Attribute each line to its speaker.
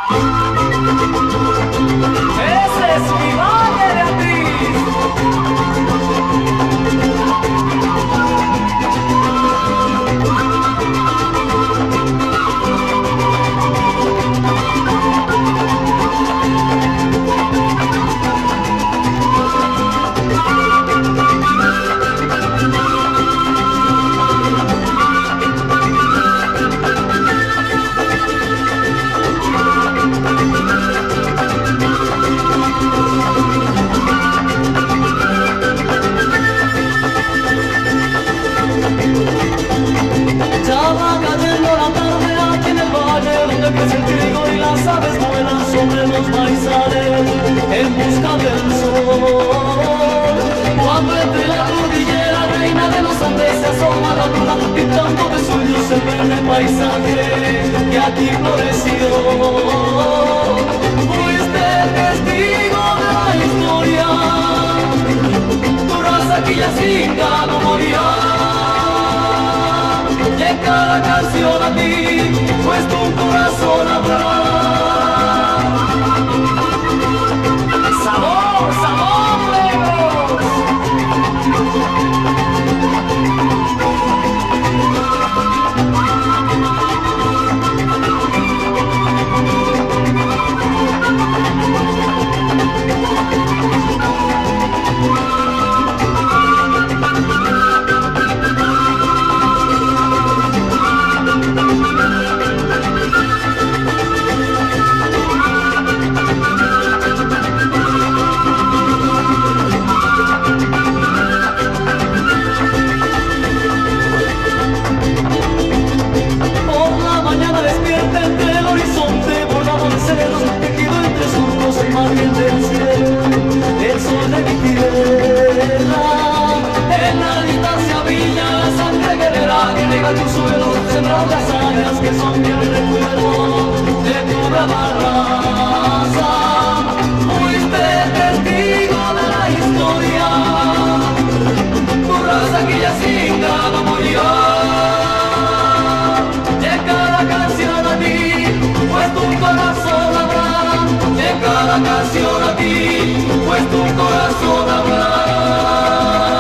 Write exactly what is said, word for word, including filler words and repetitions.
Speaker 1: Ese es mi valle, Beatriz. Ya va cayendo la tarde aquí en el valle donde crece el trigo y las aves vuelan sobre los maizales en busca del sol. Cuando entre la cordillera reina de los Andes se asoma la luna pintando de sueños el verde paisaje que aquí floreció. Fuiste testigo de la historia, tu raza quillacinga no morirá. Y en cada canción a ti, pues tu corazón habrá. ¡Sabor, sabor, negros! Tu suelo, sembrar las hazañas que son bien recuerdo de tu brava raza. Fuiste testigo de la historia, tu raza quillacinga no morirá. Y en cada canción a ti, pues tu corazón habrá. Y en cada canción a ti, pues tu corazón habrá.